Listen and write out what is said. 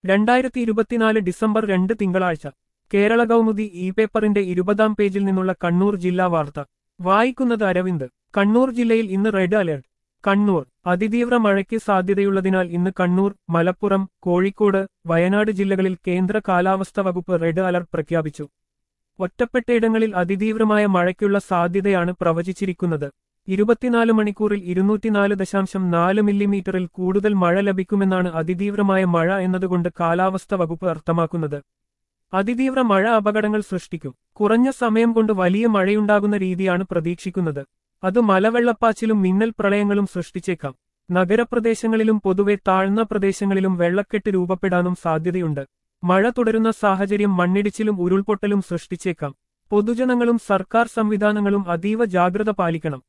2024 December 2 തിങ്കളാഴ്ച Kerala Kaumudi E പേപ്പറിന്റെ 20-ാം പേജിൽ നിന്നുള്ള കണ്ണൂർ ജില്ലാ വാർത്ത വായിക്കുന്നത് അരവിന്ദ്. കണ്ണൂർ ജില്ലയിൽ ഇന്ന് റെഡ് അലർട്ട്. കണ്ണൂർ അതിതീവ്ര മഴയ്ക്ക് സാധ്യതയുള്ളതിനാൽ ഇന്ന് കണ്ണൂർ, മലപ്പുറം, കോഴിക്കോട്, വയനാട് ജില്ലകളിൽ കേന്ദ്ര കാലാവസ്ഥാ വകുപ്പ് റെഡ് അലർട്ട് പ്രഖ്യാപിച്ചു. ഒറ്റപ്പെട്ടയിടങ്ങളിൽ അതിതീവ്രമായ മഴയ്ക്കുള്ള സാധ്യതയാണ് പ്രവചിച്ചിരിക്കുന്നത്. 24 മണിക്കൂറിൽ 204.4 മില്ലിമീറ്ററിൽ കൂടുതൽ മഴ ലഭിക്കുമെന്നാണ് അതിതീവ്രമായ മഴ എന്നതുകൊണ്ട് കാലാവസ്ഥാ വകുപ്പ് അർത്ഥമാക്കുന്നത്. അതിതീവ്ര മഴ അപകടങ്ങൾ സൃഷ്ടിക്കും. കുറഞ്ഞ സമയം കൊണ്ട് വലിയ മഴയുണ്ടാകുന്ന രീതിയാണ് പ്രതീക്ഷിക്കുന്നത്. അത് മലവെള്ളപ്പാച്ചിലും മിന്നൽ പ്രളയങ്ങളും സൃഷ്ടിച്ചേക്കാം. നഗരപ്രദേശങ്ങളിലും പൊതുവെ താഴ്ന്ന പ്രദേശങ്ങളിലും വെള്ളക്കെട്ട് രൂപപ്പെടാനും സാധ്യതയുണ്ട്. മഴ തുടരുന്ന സാഹചര്യം മണ്ണിടിച്ചിലും ഉരുൾപൊട്ടലും സൃഷ്ടിച്ചേക്കാം. പൊതുജനങ്ങളും സർക്കാർ സംവിധാനങ്ങളും അതീവ ജാഗ്രത പാലിക്കണം.